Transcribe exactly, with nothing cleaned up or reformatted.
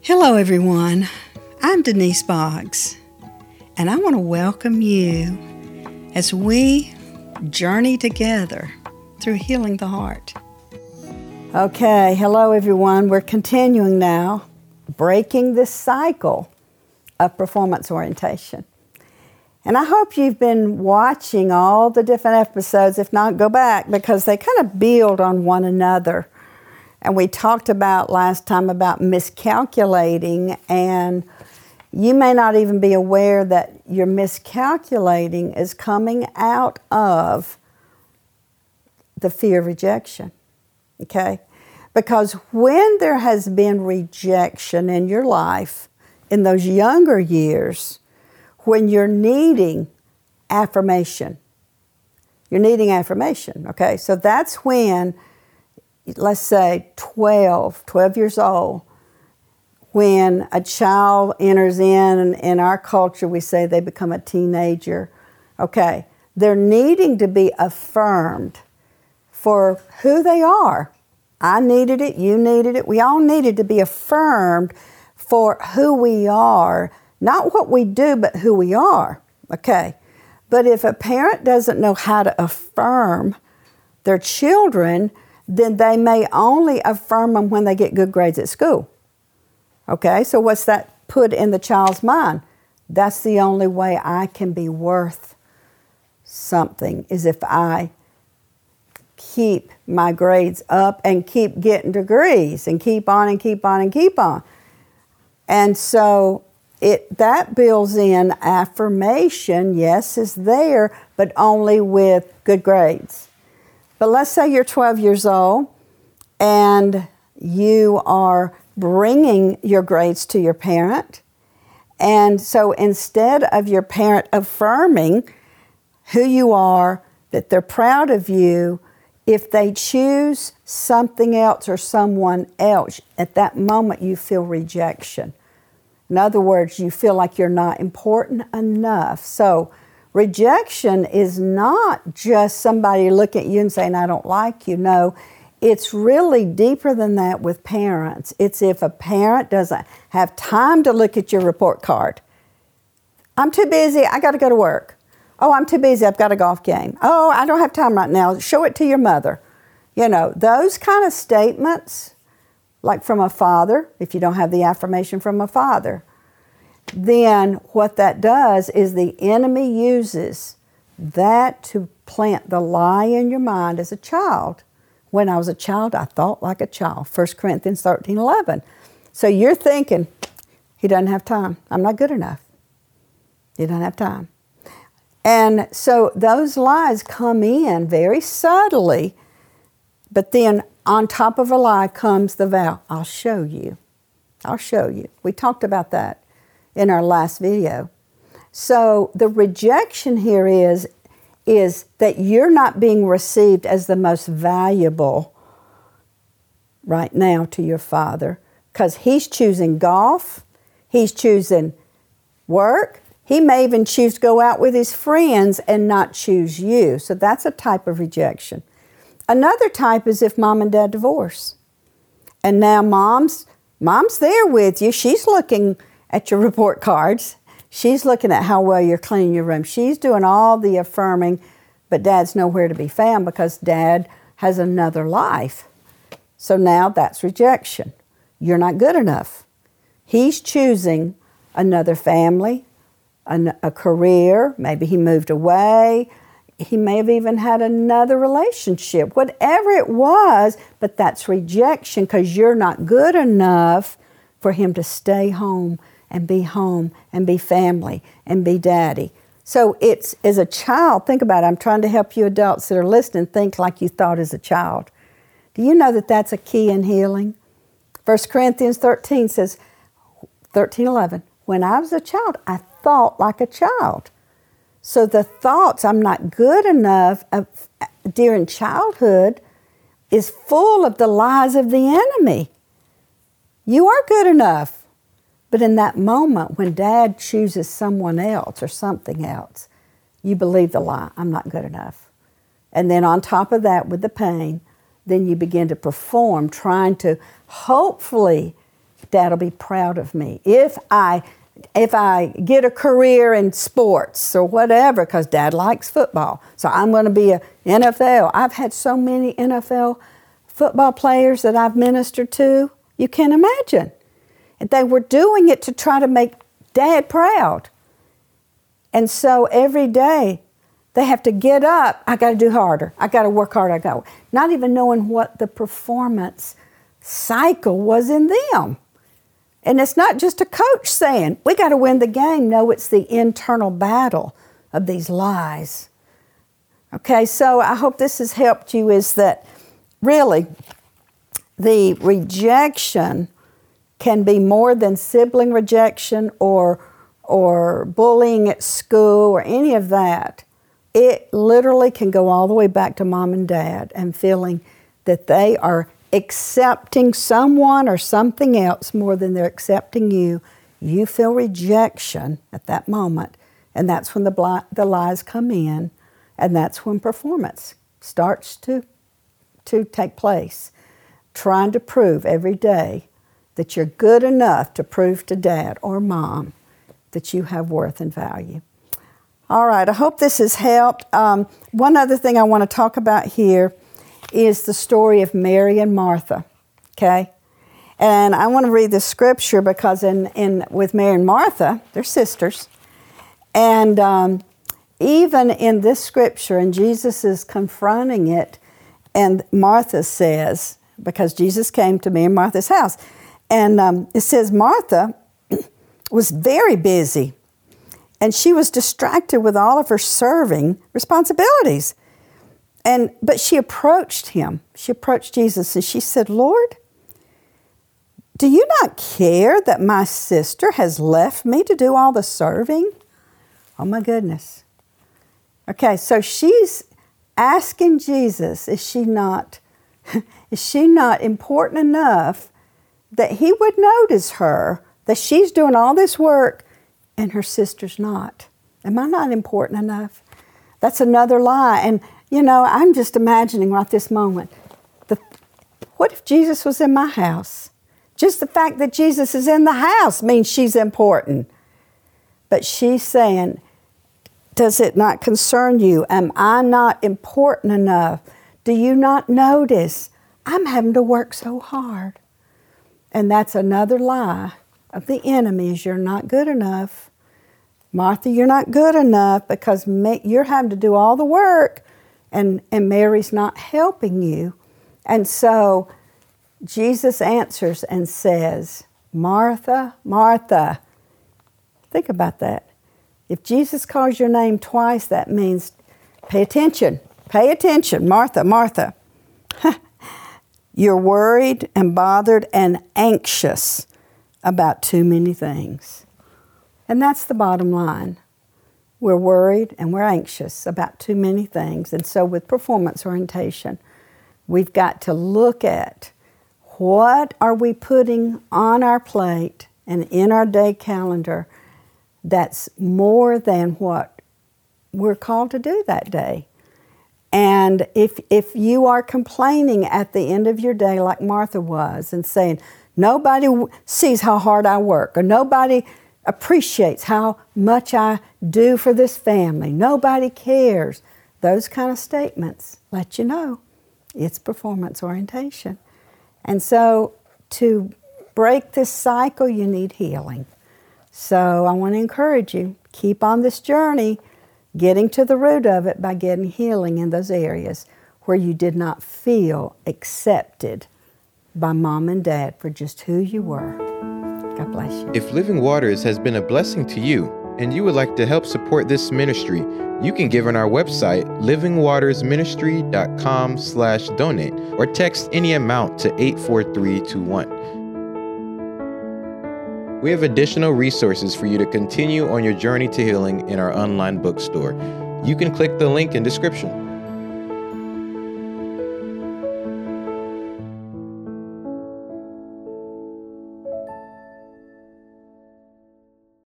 Hello everyone, I'm Denise Boggs, and I want to welcome you as we journey together through healing the heart. Okay, hello everyone. We're continuing now, breaking this cycle of performance orientation. And I hope you've been watching all the different episodes. If not, go back because they kind of build on one another. And we talked about last time about miscalculating, and you may not even be aware that your miscalculating is coming out of the fear of rejection, okay? Because when there has been rejection in your life, in those younger years, when you're needing affirmation, you're needing affirmation, okay? So that's when, let's say twelve, twelve years old, when a child enters in, and in our culture we say they become a teenager, okay, they're needing to be affirmed for who they are. I needed it, you needed it, we all needed to be affirmed for who we are, not what we do, but who we are, okay? But if a parent doesn't know how to affirm their children, then they may only affirm them when they get good grades at school. Okay, so what's that put in the child's mind? That's the only way I can be worth something, is if I keep my grades up and keep getting degrees and keep on and keep on and keep on. And so it that builds in affirmation, yes, is there, but only with good grades. But let's say you're twelve years old and you are bringing your grades to your parent. And so instead of your parent affirming who you are, that they're proud of you, if they choose something else or someone else, at that moment you feel rejection. In other words, you feel like you're not important enough. So rejection is not just somebody looking at you and saying, I don't like you. No, it's really deeper than that with parents. It's if a parent doesn't have time to look at your report card. I'm too busy, I got to go to work. Oh, I'm too busy, I've got a golf game. Oh, I don't have time right now, show it to your mother. You know, those kind of statements, like from a father, if you don't have the affirmation from a father, then what that does is the enemy uses that to plant the lie in your mind as a child. When I was a child, I thought like a child. First Corinthians thirteen eleven. So you're thinking, he doesn't have time. I'm not good enough. He doesn't have time. And so those lies come in very subtly, but then on top of a lie comes the vow, I'll show you. I'll show you. We talked about that in our last video. So the rejection here is, is that you're not being received as the most valuable right now to your father, because he's choosing golf, he's choosing work, he may even choose to go out with his friends and not choose you. So that's a type of rejection. Another type is if mom and dad divorce. And now mom's, mom's there with you, she's looking at your report cards. She's looking at how well you're cleaning your room. She's doing all the affirming, but dad's nowhere to be found because dad has another life. So now that's rejection. You're not good enough. He's choosing another family, a, a career. Maybe he moved away. He may have even had another relationship, whatever it was, but that's rejection because you're not good enough for him to stay home and be home, and be family, and be daddy. So it's, as a child, think about it. I'm trying to help you adults that are listening think like you thought as a child. Do you know that that's a key in healing? First Corinthians thirteen says, thirteen eleven, when I was a child, I thought like a child. So the thoughts, I'm not good enough, of, during childhood is full of the lies of the enemy. You are good enough. But in that moment, when dad chooses someone else or something else, you believe the lie, I'm not good enough. And then on top of that, with the pain, then you begin to perform, trying to hopefully Dad will be proud of me. If I if I get a career in sports or whatever, because Dad likes football, so I'm going to be a N F L. I've had so many N F L football players that I've ministered to, you can't imagine. And they were doing it to try to make Dad proud. And so every day they have to get up. I got to do harder. I got to work harder. I got not even knowing what the performance cycle was in them. And it's not just a coach saying, we got to win the game. No, it's the internal battle of these lies. Okay, so I hope this has helped you, is that really the rejection can be more than sibling rejection or, or bullying at school or any of that. It literally can go all the way back to mom and dad and feeling that they are accepting someone or something else more than they're accepting you. You feel rejection at that moment, and that's when the, bli- the lies come in, and that's when performance starts to, to take place. Trying to prove every day that you're good enough to prove to dad or mom that you have worth and value. All right, I hope this has helped. Um, one other thing I want to talk about here is the story of Mary and Martha, okay? And I want to read the scripture because in, in with Mary and Martha, they're sisters. And um, even in this scripture, and Jesus is confronting it, and Martha says, because Jesus came to Mary and Martha's house, and um, it says Martha was very busy, and she was distracted with all of her serving responsibilities. And but she approached him. She approached Jesus and she said, Lord, do you not care that my sister has left me to do all the serving? Oh my goodness. Okay, so she's asking Jesus, is she not, is she not important enough that he would notice her, that she's doing all this work and her sister's not? Am I not important enough? That's another lie. And you know, I'm just imagining right this moment, the, what if Jesus was in my house? Just the fact that Jesus is in the house means she's important. But she's saying, does it not concern you? Am I not important enough? Do you not notice I'm having to work so hard? And that's another lie of the enemy, is you're not good enough. Martha, you're not good enough because you're having to do all the work. And, and Mary's not helping you. And so Jesus answers and says, Martha, Martha. Think about that. If Jesus calls your name twice, that means pay attention. Pay attention. Martha, Martha. You're worried and bothered and anxious about too many things. And that's the bottom line. We're worried and we're anxious about too many things. And so with performance orientation, we've got to look at what are we putting on our plate and in our day calendar that's more than what we're called to do that day. And if if you are complaining at the end of your day like Martha was and saying, nobody sees how hard I work, or nobody appreciates how much I do for this family, nobody cares, those kind of statements let you know it's performance orientation. And so to break this cycle, you need healing. So I want to encourage you, keep on this journey, getting to the root of it by getting healing in those areas where you did not feel accepted by mom and dad for just who you were. God bless you. If Living Waters has been a blessing to you and you would like to help support this ministry, you can give on our website, livingwatersministry.com slash donate, or text any amount to eight four three two one. We have additional resources for you to continue on your journey to healing in our online bookstore. You can click the link in description.